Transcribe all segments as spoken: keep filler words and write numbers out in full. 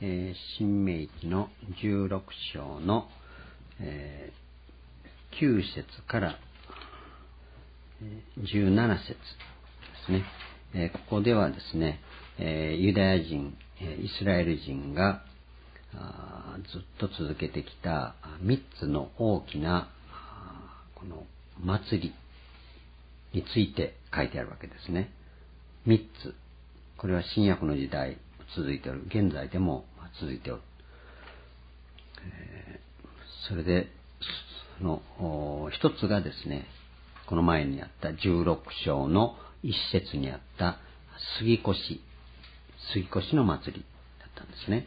えー、新明記のじゅうろく章の、えー、きゅう節からじゅうなな節ですね。えー、ここではですね、えー、ユダヤ人、えー、イスラエル人がずっと続けてきたみっつの大きなこの祭りについて書いてあるわけですね。みっつ。これは新約の時代続いておる。現在でも続いておる。えー、それで、その一つがですね、この前にあったじゅうろく章の一節にあった杉越、杉越の祭りだったんですね。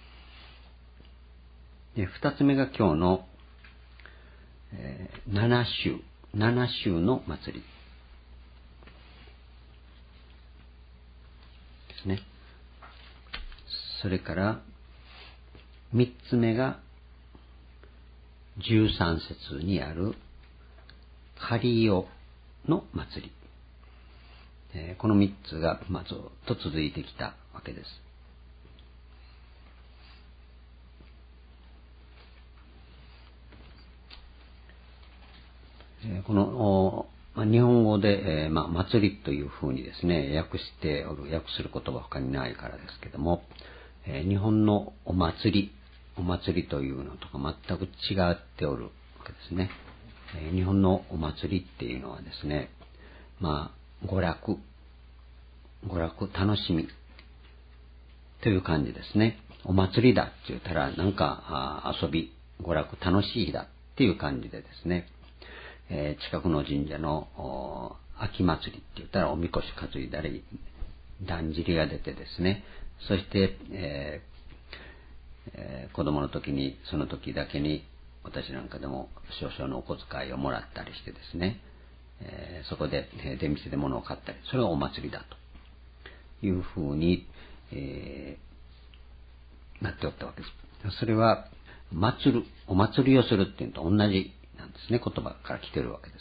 で、二つ目が今日の、えー、七週、七週の祭りですね。それから三つ目が十三節にあるカリオの祭り。えー、この三つがまあずっと続いてきたわけです。この日本語で、えーまあ、祭りというふうにですね訳しておる、訳する言葉は他にないからですけども、えー、日本のお祭りお祭りというのとか全く違っておるわけですね。えー、日本のお祭りっていうのはですね、まあ娯楽娯楽楽しみという感じですね。お祭りだって言ったらなんか遊び娯楽楽しい日だっていう感じでですね、えー、近くの神社の秋祭りって言ったらおみこし担いだり、だんじりが出てですね、そして、えーえー、子供の時にその時だけに私なんかでも少々のお小遣いをもらったりしてですね、えー、そこで出店で物を買ったり、それがお祭りだというふうに、えー、なっておったわけです。それは祭る、お祭りをするっていうのと同じなんですね。言葉から来てるわけです。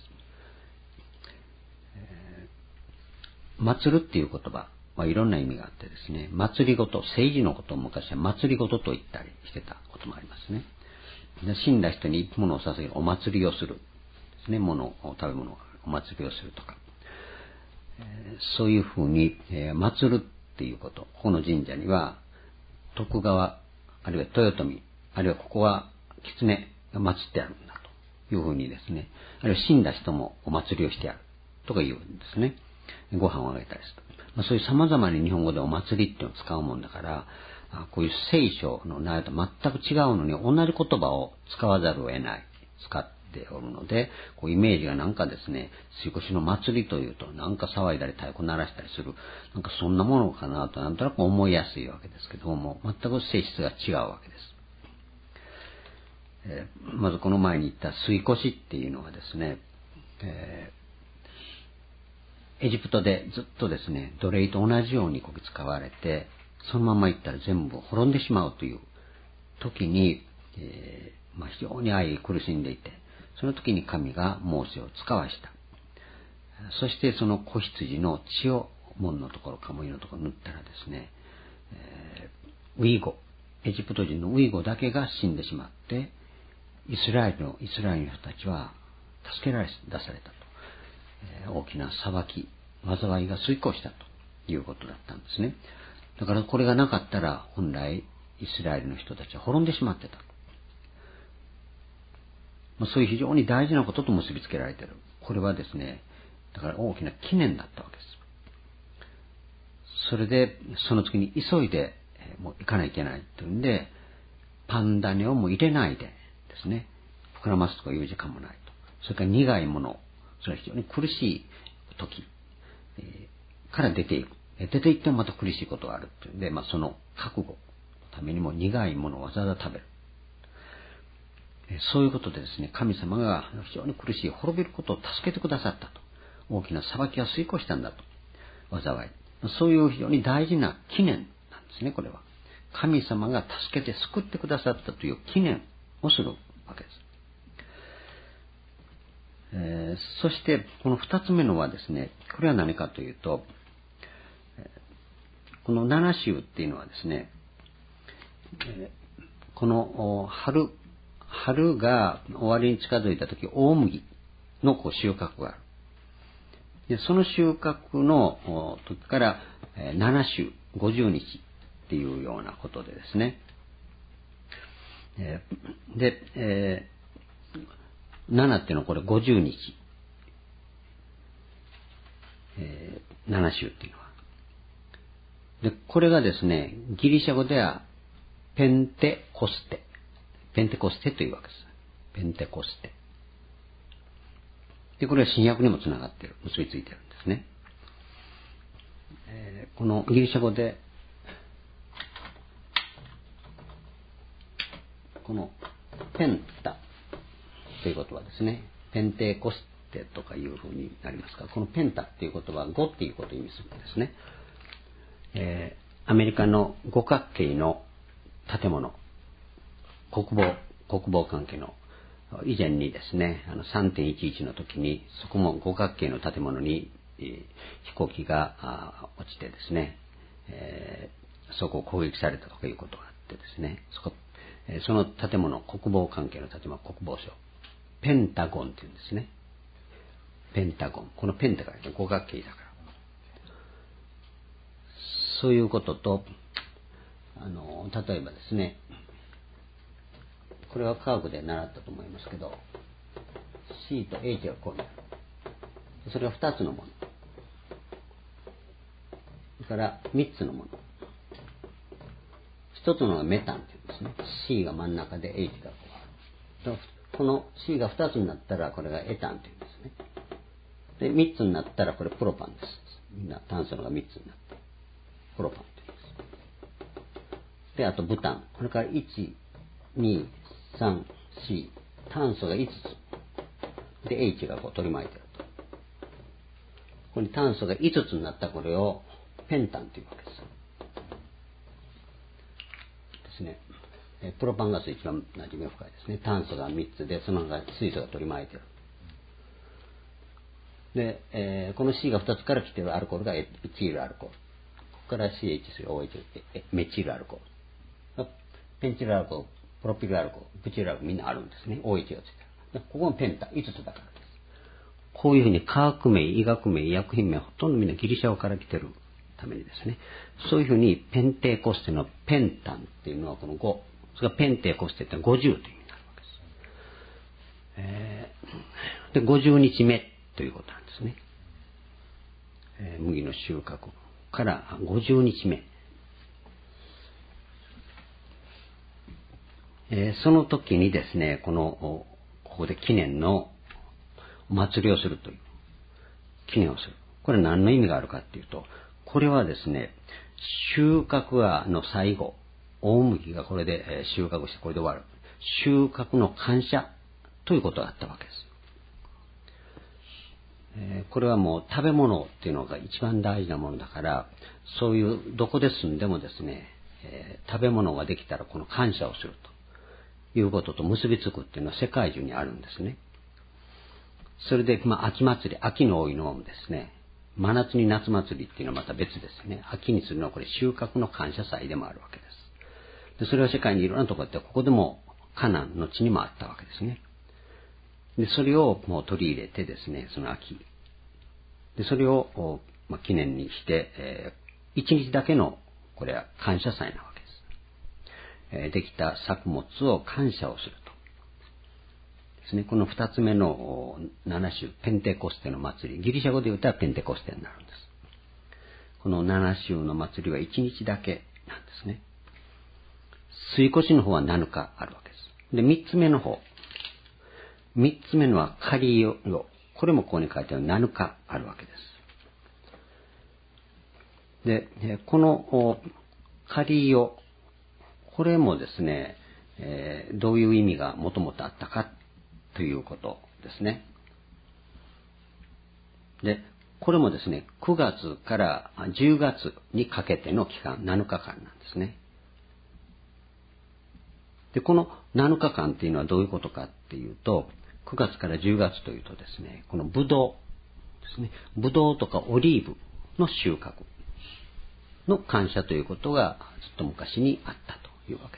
えー、祭るっていう言葉はいろんな意味があってですね、祭りごと、政治のことを昔は祭りごとと言ったりしてたこともありますね。で、死んだ人に物を捧げる、お祭りをするですね。物を、食べ物をお祭りをするとか、えー、そういうふうに、えー、祭るっていうこと、ここの神社には徳川あるいは豊臣あるいはここは狐が祀ってあるんだというふうにですね、あるいは死んだ人もお祭りをしてやるとか言うんですね。ご飯をあげたりする。まあ、そういう様々に日本語でお祭りっていうのを使うもんだから、こういう聖書の内容と全く違うのに同じ言葉を使わざるを得ない、使っておるので、こうイメージがなんかですね、杉越の祭りというとなんか騒いだり太鼓鳴らしたりする、なんかそんなものかなとなんとなく思いやすいわけですけども、全く性質が違うわけです。えー、まずこの前に言った杉越っていうのはですね、えー、エジプトでずっとですね、奴隷と同じようにこき使われて、そのまま行ったら全部滅んでしまうという時に、えーまあ、非常に愛に苦しんでいて、その時に神がモーセを使わした。そしてその子羊の血を門のところ、カモイのところ塗ったらですね、えー、ウイゴ、エジプト人のウイゴだけが死んでしまって、イスラエルの、イスラエルの人たちは助けられ、出されたと。えー、大きな裁き、災いが遂行したということだったんですね。だからこれがなかったら本来イスラエルの人たちは滅んでしまってたと。まあ、そういう非常に大事なことと結びつけられている。これはですね、だから大きな記念だったわけです。それで、その次に急いで、えー、もう行かないといけないというんで、パン種をもう入れないで、ですね、膨らますとかいう時間もないと。それから苦いもの、それは非常に苦しい時、えー、から出ていく。出ていってもまた苦しいことがあるっていうんで、まあ、その覚悟のためにも苦いものをわざわざ食べる。えー、そういうことでですね、神様が非常に苦しい滅びることを助けてくださったと。大きな裁きが遂行したんだと。災い。そういう非常に大事な記念なんですね、これは。神様が助けて救ってくださったという記念をするわけです。えー、そしてこの二つ目のはですね、これは何かというと、この七週っていうのはですね、 えー、この春、春が終わりに近づいたとき、大麦のこう収穫がある。でその収穫の時からなな週、ごじゅうにちっていうようなことでですね。えー、で、えー、ななっていうのはこれごじゅうにち。えー、なな週っていうのは。で、これがですね、ギリシャ語ではペンテコステ。ペンテコステというわけです。ペンテコステ。で、これは新約にもつながっている、結びついているんですね。えー、このギリシャ語で、このペンタという言葉ですね。ペンテコステとかいうふうになりますが、このペンタっていう言葉はごっていうことを意味するんですね。えー、アメリカの五角形の建物、国防、国防関係の以前にですね、あの さんてんいちいち の時に、そこも五角形の建物に、えー、飛行機が落ちてですね、えー、そこを攻撃されたとかいうことがあってですね、そこ、えー、その建物、国防関係の建物、国防省、ペンタゴンっていうんですね。ペンタゴン。このペンタが五角形だから。そういうことと、あの、例えばですね、これは科学で習ったと思いますけど、C と H がこうになる。それはふたつのもの。それからみっつのもの。ひとつのがメタンっていうんですね。C が真ん中で H がこうある。この C がふたつになったらこれがエタンっていうんですね。で、みっつになったらこれプロパンです。みんな炭素のがみっつになって。プロパンって言うんです。で、あとブタン。これからいち、に、さん、よん、炭素がいつつ。で、H がこう取り巻いてると。ここに炭素がいつつになったこれをペンタンというわけです。ですね。プロパンガス一番馴染みが深いですね。炭素がみっつで、その中水素が取り巻いてる。で、えー、この C がふたつから来ているアルコールがエチールアルコール。ここから シーエイチスリーオーエイチ メチルアルコール。ペンチルアルコール、プロピルアルコール、ブチルアルコールみんなあるんですね。オーエイチ がついてる。ここもペンタ、いつつだからです。こういうふうに化学名、医学名、医薬品名、ほとんどみんなギリシャ語から来てるためにですね。そういうふうにペンテコステのペンタンっていうのはこのご。それからペンテコステってごじゅうという意味になるわけです。えー、で、ごじゅうにちめということなんですね。えー、麦の収穫からごじゅうにちめ。えー、その時にですね、この、ここで記念のお祭りをするという。記念をする。これ何の意味があるかっていうと、これはですね、収穫がの最後、大麦がこれで収穫してこれで終わる。収穫の感謝ということがあったわけです。えー、これはもう食べ物っていうのが一番大事なものだから、そういうどこで住んでもですね、えー、食べ物ができたらこの感謝をするということと結びつくっていうのは世界中にあるんですね。それで、まあ、秋祭り、秋の多いのもですね、真夏に夏祭りっていうのはまた別ですね。秋にするのはこれ収穫の感謝祭でもあるわけです。で、それは世界にいろんなところで、ここでもカナンの地にもあったわけですね。で、それをもう取り入れてですね、その秋。で、それを、まあ、記念にして、えー、一日だけの、これは感謝祭なわけです。えー、できた作物を感謝をすると。ですね、この二つ目の七週、ペンテコステの祭り。ギリシャ語で言ったらペンテコステになるんです。この七週の祭りは一日だけなんですね。水越の方はなのかあるわけです。で、三つ目の方。三つ目のはカリオ。これもここに書いてあるなのかあるわけです。で、このカリオ。これもですね、えー、どういう意味がもともとあったかということですね。で、これもですね、くがつからじゅうがつにかけての期間、なのかかんなんですね。で、このなのかかんっていうのはどういうことかっていうと、くがつからじゅうがつというとですね、このブドウですね、ブドウとかオリーブの収穫の感謝ということがずっと昔にあったというわけです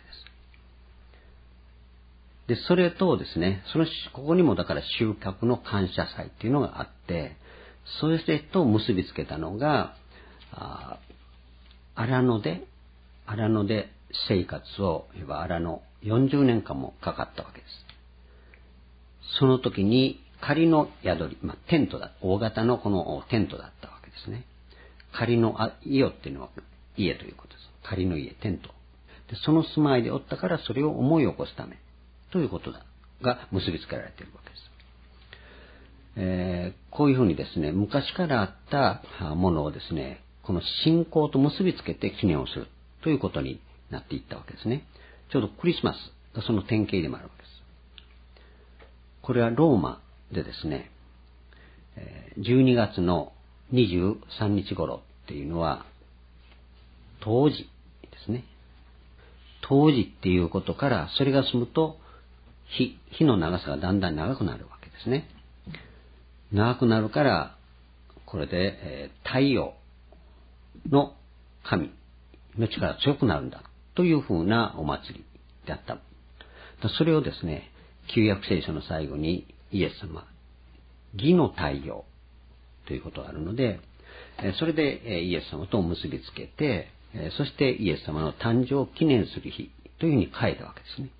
。で、それとですね、その、ここにもだから収穫の感謝祭っていうのがあって、それと結びつけたのが、あ荒野で、荒野で生活を、いわば荒野よんじゅうねんかんもかかったわけです。その時に仮の宿り、まあ、テントだ、大型のこのテントだったわけですね。仮の家っていうのは家ということです。仮の家、テント。で、その住まいでおったからそれを思い起こすためということだが結びつけられているわけです。えー、こういうふうにですね、昔からあったものをですね、この信仰と結びつけて記念をするということになっていったわけですね。ちょうどクリスマスがその典型でもあるわけです。これはローマでですね、じゅうにがつのにじゅうさんにち頃っていうのは、冬至ですね。冬至っていうことから、それが済むと、日、日の長さがだんだん長くなるわけですね。長くなるから、これで、えー、太陽の神の力が強くなるんだというふうなお祭りであった。それをですね、旧約聖書の最後にイエス様、義の太陽ということがあるので、それでイエス様と結びつけて、そしてイエス様の誕生を記念する日というふうに書いたわけですね。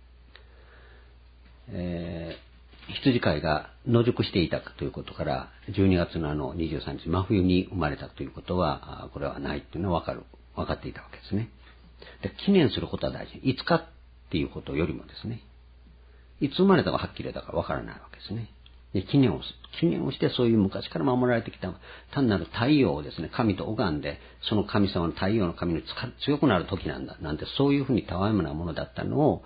えー、羊飼いが野宿していたということから、じゅうにがつのあのにじゅうさんにち、真冬に生まれたということは、これはないというのは分かる、分かっていたわけですね。で、記念することは大事。いつかっていうことよりもですね、いつ生まれたかはっきりだから分からないわけですね。で、記念をする。記念をしてそういう昔から守られてきた単なる太陽をですね、神と拝んで、その神様の太陽の神に強くなる時なんだ。なんてそういうふうにたわいもなものだったのを、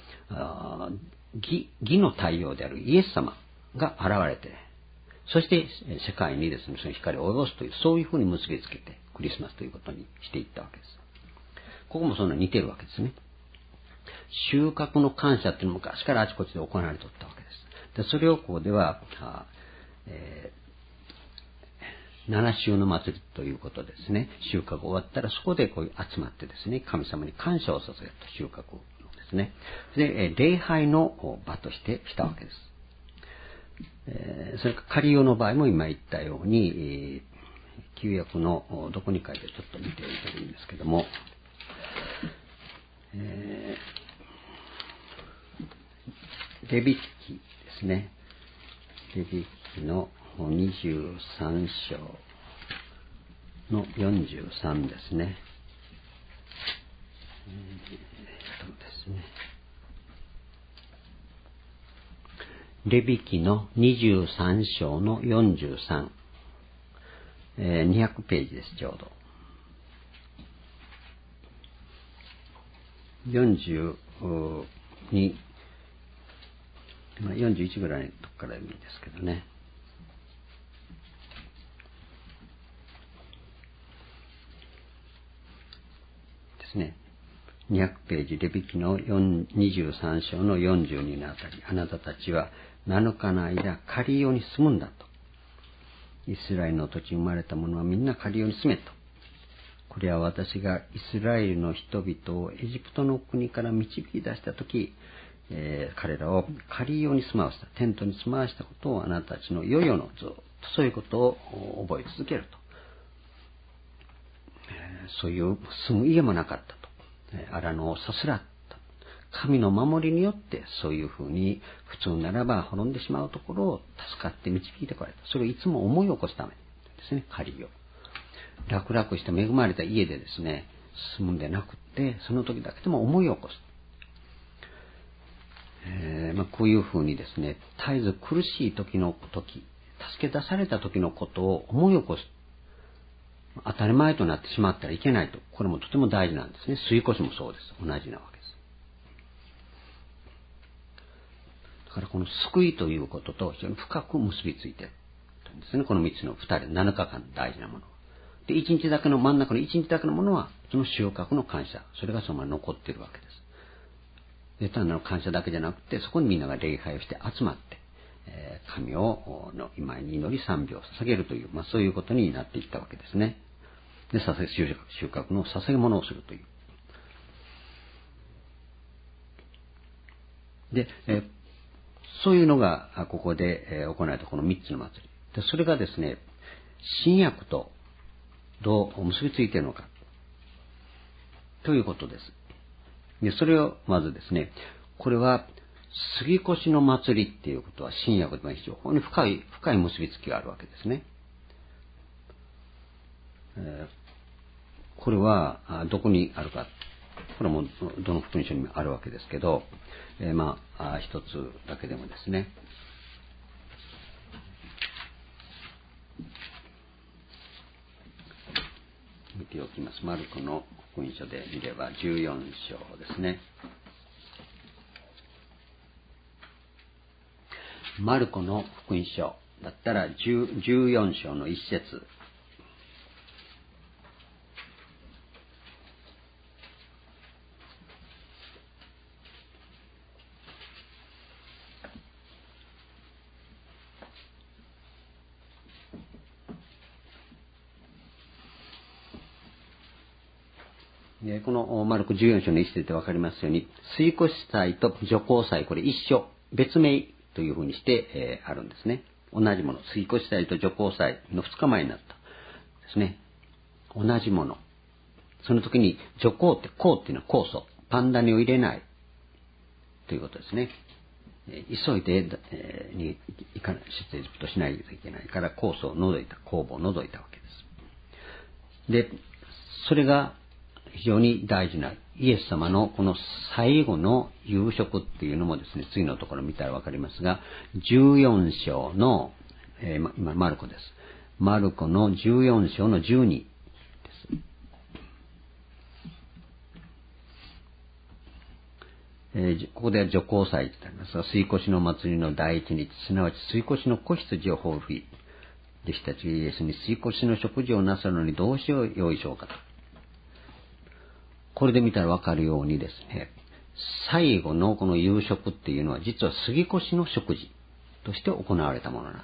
義、義の太陽であるイエス様が現れて、そして世界にですね、その光を及ぼすという、そういうふうに結びつけてクリスマスということにしていったわけです。ここもそんな似てるわけですね。収穫の感謝っていうのも昔からあちこちで行われておったわけです。で、それをこうでは、えー、七週の祭りということですね。収穫終わったらそこでこう集まってですね、神様に感謝を捧げると収穫のですね。で、礼拝の場としてしたわけです。えー、それから仮用の場合も今言ったように、えー、旧約のどこに書いてちょっと見ていただくんですけども、えー、レビ記ですね。レビ記のにじゅうさん章のよんじゅうさんですね。えー、そうですね。レビ記のにじゅうさん章のよんじゅうさん、えー、にひゃくページです、ちょうど。よんじゅうに、まあ、よんじゅういちぐらいのとこからでもいいですけどね。ですね。にひゃくページ、レビ記のにじゅうさん章のよんじゅうにのあたり、あなたたちはなのかの間、仮用に住むんだと。イスラエルの土地に生まれた者はみんな仮用に住めと。これは私がイスラエルの人々をエジプトの国から導き出したとき、えー、彼らを仮用に住まわせた、テントに住まわせたことをあなたたちの世々のずっとそういうことを覚え続けると。えー、そういう住む家もなかったと。えー、荒野をさすらった。神の守りによってそういうふうに普通ならば滅んでしまうところを助かって導いてこられた。それをいつも思い起こすためですね、仮用。楽々して恵まれた家でですね、住むんでなくって、その時だけでも思い起こす。えーまあ、こういうふうにですね、絶えず苦しい時の時、助け出された時のことを思い起こす。当たり前となってしまったらいけないと。これもとても大事なんですね。吸い越しもそうです。同じなわけです。だからこの救いということと非常に深く結びついているんですね。この三つの二人、なのかかん大事なもの。で、一日だけの、真ん中の一日だけのものは、その収穫の感謝。それがそのまま残っているわけです。で、単なる感謝だけじゃなくて、そこにみんなが礼拝をして集まって、えー、神をの今に祈り賛美を捧げるという、まあそういうことになっていったわけですね。で、捧げ収穫の捧げ物をするという。 で、えー、そういうのがここで、えー、行われたこのみっつの祭りで、それがですね、新約とどう結びついているのかということです。で、それをまずですね、これは杉越の祭りっていうことは新約では非常に深い深い結びつきがあるわけですね。えー、これはどこにあるか、これもどの福音書にもあるわけですけど、えー、まあ一つだけでもですね、見ておきます。マルコの福音書で見ればじゅうよん章ですね。マルコの福音書だったらじゅうよん章の一節。このマルコじゅうよん章の一節でわかりますように、水越祭と除光祭、これ一緒、別名というふうにして、えー、あるんですね。同じもの、水越祭と除光祭の二日前になったですね。同じもの。その時に除光って、光っていうのは酵素、パンダネを入れないということですね。えー、急いで、えー、に行か出エジプトしないといけないから酵素を除いた、酵母を除いたわけです。で、それが非常に大事なイエス様のこの最後の夕食っていうのもですね、次のところ見たらわかりますが、じゅうよん章の、えー、今マルコです。マルコのじゅうよん章のじゅうにです。えー、ここでは除光祭とありますが、水越の祭りの第一日、すなわち水越の子羊を放り、弟子たちがイエスに水越の食事をなさるのにどうしようよいしょうかと。これで見たらわかるようにですね、最後のこの夕食っていうのは実は杉越の食事として行われたものなんです。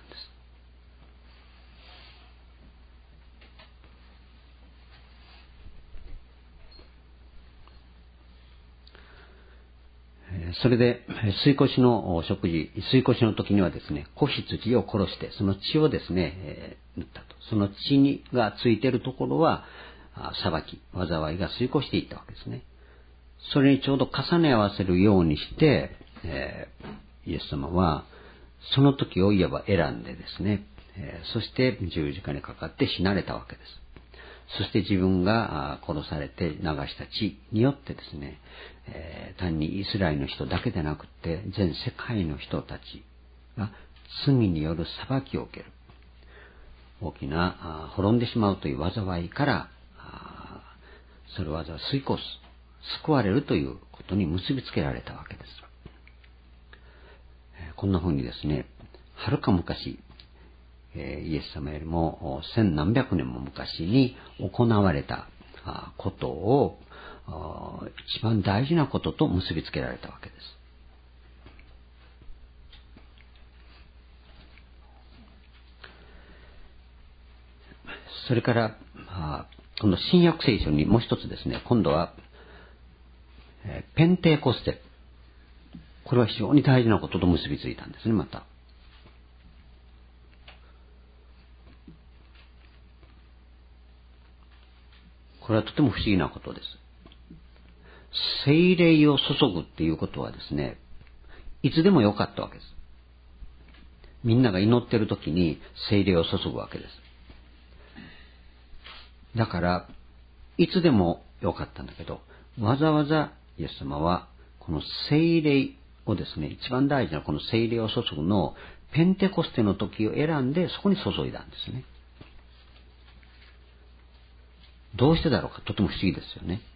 それで、水越の食事、水越の時にはですね、子羊を殺して、その血をですね、えー、塗ったと。その血にがついているところは、裁き、災いが吸い越していったわけですね。それにちょうど重ね合わせるようにして、えー、イエス様は、その時をいわば選んでですね、えー、そして十字架にかかって死なれたわけです。そして自分が殺されて流した血によってですね、えー、単にイスラエルの人だけでなくて、全世界の人たちが罪による裁きを受ける。大きな、滅んでしまうという災いから、それは吸い越す、救われるということに結びつけられたわけです。こんな風にですね、はるか昔、イエス様よりも千何百年も昔に行われたことを一番大事なことと結びつけられたわけです。それから、この新約聖書にもう一つですね、今度は、ペンテコステ。これは非常に大事なことと結びついたんですね、また。これはとても不思議なことです。聖霊を注ぐっていうことはですね、いつでもよかったわけです。みんなが祈っている時に聖霊を注ぐわけです。だから、いつでもよかったんだけど、わざわざイエス様は、この聖霊をですね、一番大事なこの聖霊を注ぐのを、ペンテコステの時を選んで、そこに注いだんですね。どうしてだろうか、とても不思議ですよね。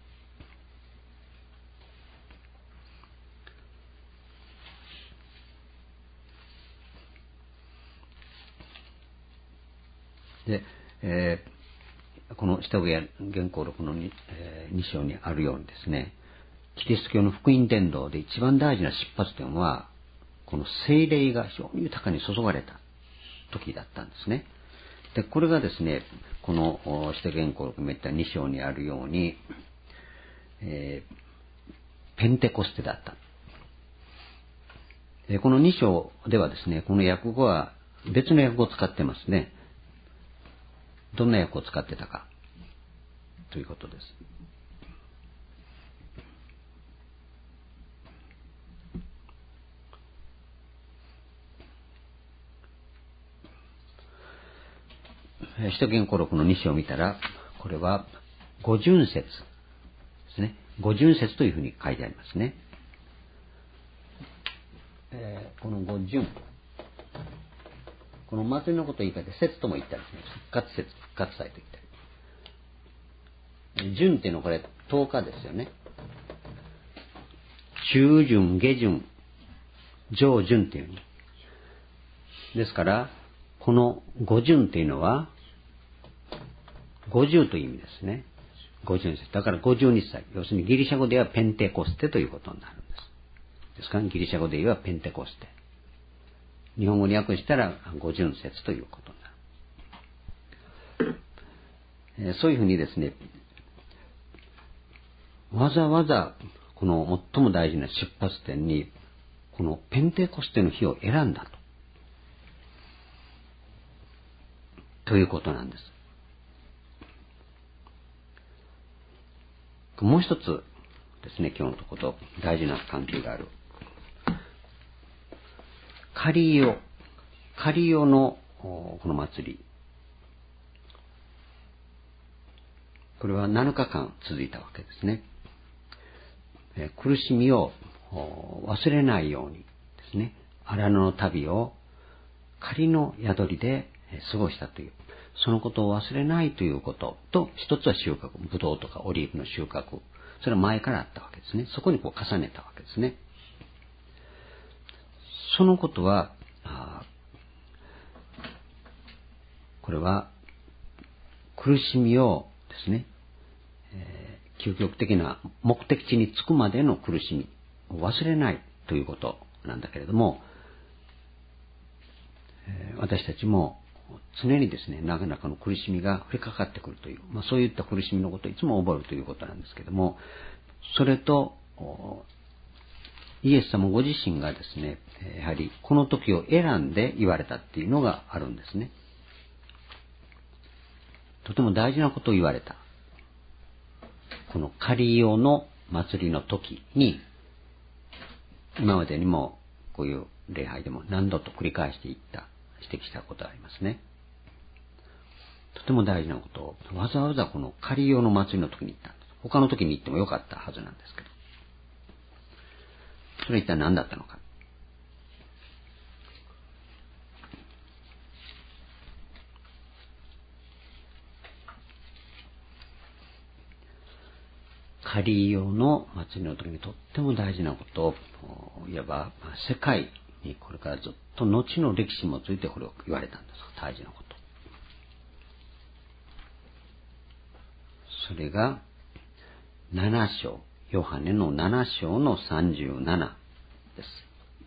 で、えー、この下上原稿録の 2,、えー、に章にあるようにですね、キリスト教の福音伝道で一番大事な出発点は、この聖霊が非常に豊かに注がれた時だったんですね。で、これがですね、この下原稿録めったに章にあるように、えー、ペンテコステだった。 えこのに章ではですね、この訳語は別の訳語を使ってますね。どんな訳を使ってたかということです。使徒言語録のに章を見たら、これは五巡節ですね。五巡節というふうに書いてありますね。えー、この五巡、この祭りのことを言い換えて節とも言ったりですね。復活節、復活祭と言ったり。巡っていうのはこれとおかですよね。中巡、下巡、上巡っていうの。ですから、この五巡っていうのは、五十という意味ですね。五十節。だからごじゅうにさい。要するにギリシャ語ではペンテコステということになるんです。ですからギリシャ語で言えばペンテコステ。日本語に訳したら五巡節ということになる。そういうふうにですね、わざわざこの最も大事な出発点に、このペンテコステの日を選んだと。ということなんです。もう一つですね、今日のところと大事な関係がある。カリオ、カリオのこの祭り。これはなのかかん続いたわけですね。苦しみを忘れないようにですね、荒野の旅を仮の宿りで過ごしたという。そのことを忘れないということと、一つは収穫、ブドウとかオリーブの収穫。それは前からあったわけですね。そこにこう重ねたわけですね。そのことは、これは苦しみをですね、えー、究極的な目的地に着くまでの苦しみを忘れないということなんだけれども、えー、私たちも常にですね、なかなかの苦しみが降りかかってくるという、まあ、そういった苦しみのことをいつも覚えるということなんですけれども、それとイエス様ご自身がですね、やはりこの時を選んで言われたっていうのがあるんですね。とても大事なことを言われた。このカリオの祭りの時に、今までにもこういう礼拝でも何度と繰り返していった、指摘したことがありますね。とても大事なことをわざわざこのカリオの祭りの時に言ったんです。他の時に行ってもよかったはずなんですけど。それ一体何だったのか。カリオの祭りの時にとっても大事なことを、いわば世界にこれからずっと後の歴史もついてこれを言われたんです。大事なこと。それがなな章、ヨハネのなな章のさんじゅうななです。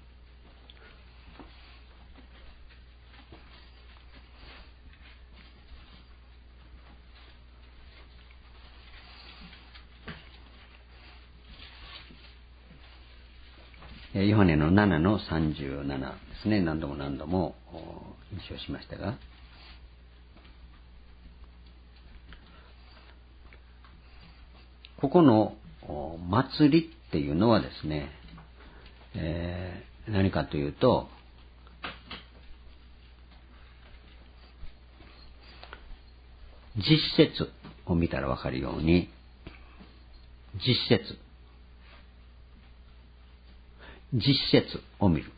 ヨハネのななのさんじゅうななですね。何度も何度も印象しましたが、ここの祭りっていうのはですね、えー、何かというと、実節を見たらわかるように、実節、実節を見る。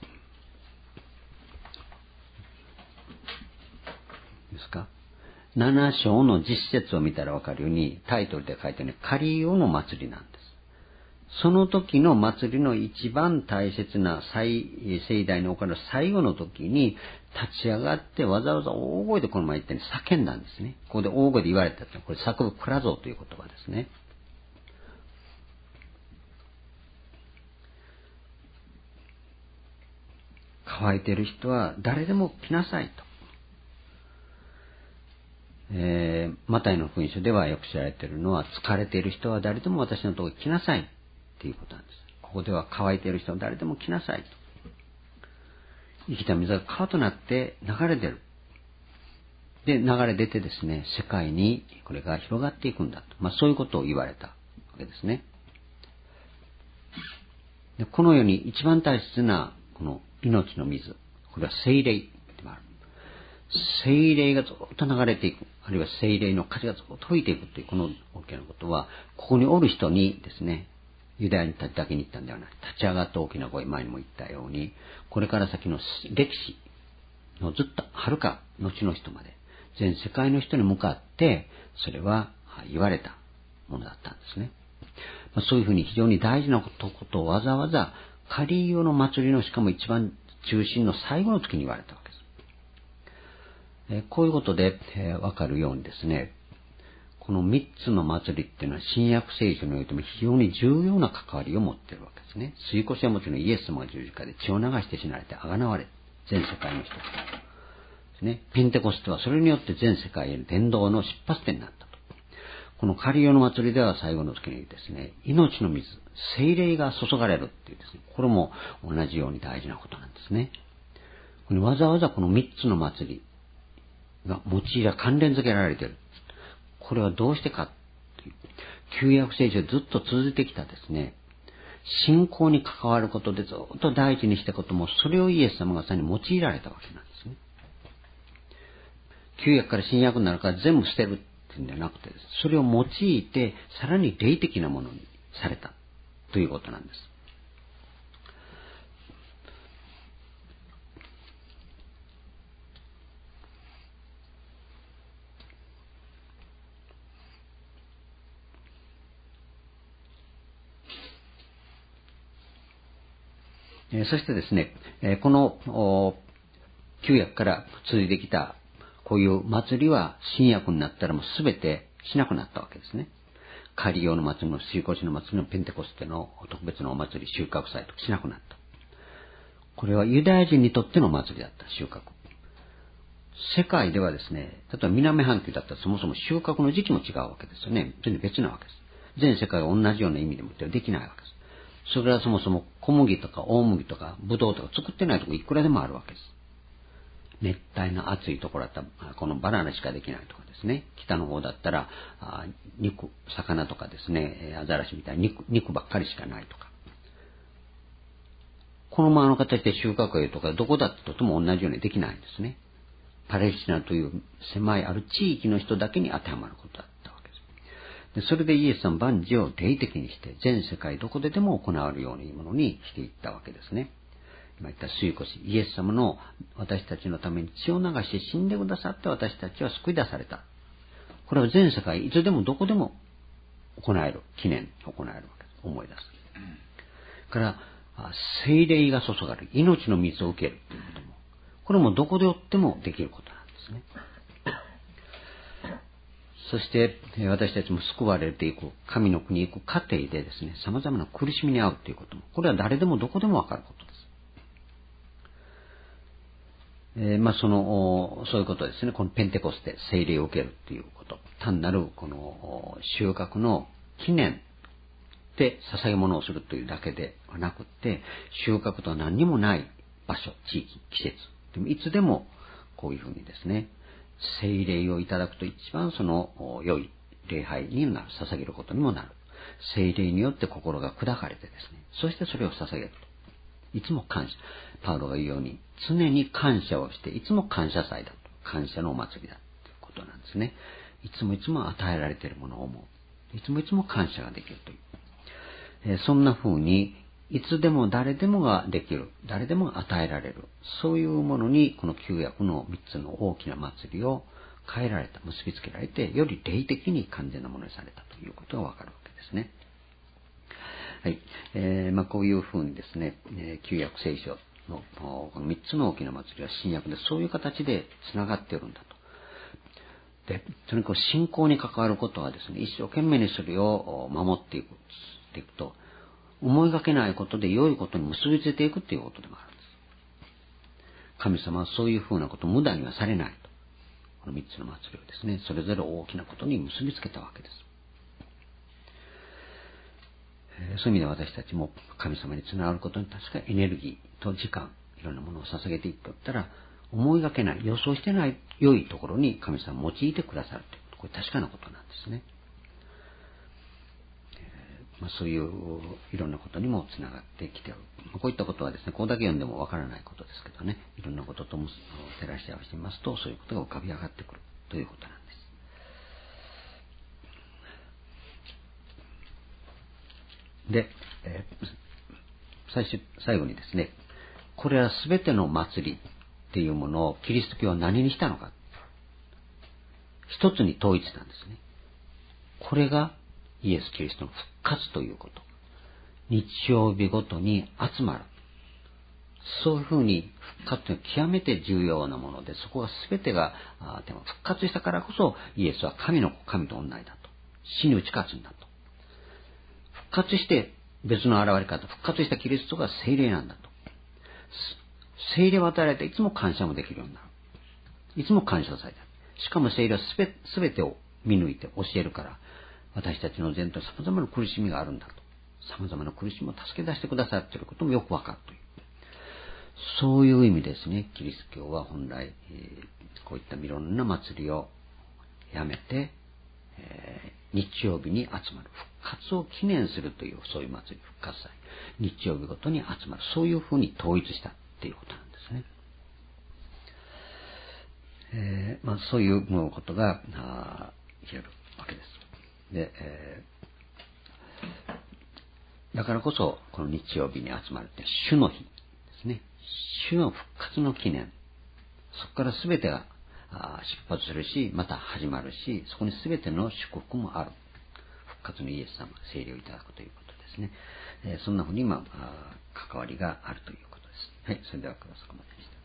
ですか？なな章の実節を見たらわかるように、タイトルで書いてあるように、カリオの祭りなんです。その時の祭りの一番大切な最盛大に行う最後の時に立ち上がってわざわざ大声でこの前言ったように叫んだんですね。ここで大声で言われたってこれ叫ぶクラゾーという言葉ですね。乾いている人は誰でも来なさいと。えー、マタイの福音書ではよく知られているのは、疲れている人は誰でも私のところに来なさいっていうことなんです。ここでは乾いている人は誰でも来なさいと。 生きた水が川となって流れ出る。で、流れ出てですね、世界にこれが広がっていくんだと。まあそういうことを言われたわけですね。でこの世に一番大切なこの命の水、これは聖霊でもある。聖霊がずっと流れていく、あるいは聖霊の風がずっと吹いていくというこの大きなことは、ここにおる人にですね、ユダヤにだけに言ったんではない。立ち上がった大きな声、前にも言ったように、これから先の歴史のずっと遥か後の人まで、全世界の人に向かって、それは言われたものだったんですね。まあ、そういうふうに非常に大事なことをわざわざ、カリオの祭りのしかも一番中心の最後の時に言われたわけです。えー、こういうことで、えー、わかるようにですね、この三つの祭りっていうのは新約聖書においても非常に重要な関わりを持っているわけですね。吸い越しはもちろんイエス様が十字架で血を流して死なれて贖われ、全世界の人ですね。ペンテコステはそれによって全世界への伝道の出発点になったと。このカリオの祭りでは最後の時にですね、命の水、聖霊が注がれるっていうですね、これも同じように大事なことなんですね。これわざわざこの三つの祭りが用いら関連付けられている。これはどうしてかという、旧約聖書でずっと続いてきたですね、信仰に関わることでずっと大事にしたことも、それをイエス様がさらに用いられたわけなんですね。旧約から新約になるから全部捨てるっていうんじゃなくてです、それを用いてさらに霊的なものにされたということなんです。えー、そしてですね、えー、この旧約から続いてきたこういう祭りは新約になったらもうすべてしなくなったわけですね。カリオの祭りの吸い越しの祭りのペンテコステの特別なお祭り、収穫祭とかしなくなった。これはユダヤ人にとっての祭りだった、収穫。世界ではですね、例えば南半球だったらそもそも収穫の時期も違うわけですよね。全然別なわけです。全世界が同じような意味でもってできないわけです。それはそもそも小麦とか大麦とかブドウとか作ってないところいくらでもあるわけです。熱帯の暑いところだったらこのバナナしかできないとかですね。北の方だったら肉、魚とかですね、アザラシみたいに肉、肉ばっかりしかないとか。このままの形で収穫園とかどこだってとても同じようにできないんですね。パレスチナという狭いある地域の人だけに当てはまることだったわけです。でそれでイエスさん万事を霊的にして全世界どこででも行われるようにものにしていったわけですね。今言った吸い越し、イエス様の私たちのために血を流して死んでくださって私たちは救い出された。これは全世界いつでもどこでも行える、記念行えるわけです。思い出す。から聖霊が注がれる、命の水を受けるということも、これもどこでよってもできることなんですね。そして私たちも救われていく、神の国に行く過程でですね、様々な苦しみに遭うということも、これは誰でもどこでもわかることです。えー、まあその、そういうことですね。このペンテコステ、聖霊を受けるということ。単なるこの収穫の記念で捧げ物をするというだけではなくって、収穫とは何にもない場所、地域、季節。でもいつでもこういうふうにですね、聖霊をいただくと一番その良い礼拝になる、捧げることにもなる。聖霊によって心が砕かれてですね、そしてそれを捧げると。いつも感謝。パウロが言うように、常に感謝をして、いつも感謝祭だと。感謝のお祭りだということなんですね。いつもいつも与えられているものを思う。いつもいつも感謝ができるという。えー、そんな風に、いつでも誰でもができる。誰でも与えられる。そういうものに、この旧約の三つの大きな祭りを変えられた、結びつけられて、より霊的に完全なものにされたということがわかるわけですね。はい。えー、まあこういうふうにですね、えー、旧約聖書のこの三つの大きな祭りは新約でそういう形で繋がっているんだと。で、それにこう信仰に関わることはですね、一生懸命にそれを守っていく、していくと、思いがけないことで良いことに結びついていくということでもあるんです。神様はそういうふうなことを無駄にはされないと。この三つの祭りをですね、それぞれ大きなことに結びつけたわけです。そういう意味で私たちも神様につながることに確かエネルギーと時間、 いろんなものを捧げていっておったら、思いがけない、予想してない良いところに神様を用いてくださるということ、これ確かなことなんですね。えーまあ、そういういろんなことにもつながってきておる。こういったことはですね、ここだけ読んでもわからないことですけどね、いろんなこととも照らし合わせてみますと、そういうことが浮かび上がってくるということなんです。で、えー、最初最後にですね、これはすべての祭りっていうものをキリスト教は何にしたのか。一つに統一なんですね。これがイエス・キリストの復活ということ。日曜日ごとに集まる。そういうふうに復活というのは極めて重要なもので、そこが全てが、あでも復活したからこそイエスは神の子、神と同じだと。死に打ち勝つんだと。復活して別の現れ方、復活したキリストが聖霊なんだと。聖霊を与えられていつも感謝もできるようになる。いつも感謝された。しかも聖霊はすべ、すべてを見抜いて教えるから、私たちの前途に様々な苦しみがあるんだと。様々な苦しみを助け出してくださっていることもよくわかるという。そういう意味ですね、キリスト教は本来、えー、こういったいろんな祭りをやめて、えー、日曜日に集まる。復活を記念するという、そういう祭り、復活祭。日曜日ごとに集まる。そういうふうに統一したっていうことなんですね。えーまあ、そういうことが言えるわけです。で、えー、だからこそ、この日曜日に集まるって主の日ですね。主の復活の記念。そこから全てが出発するし、また始まるし、そこに全ての祝福もある。復活のイエス様、聖霊をいただくということですね。えー、そんなふうに、まあ、関わりがあるということです。はい、それでは、黒坂まででした。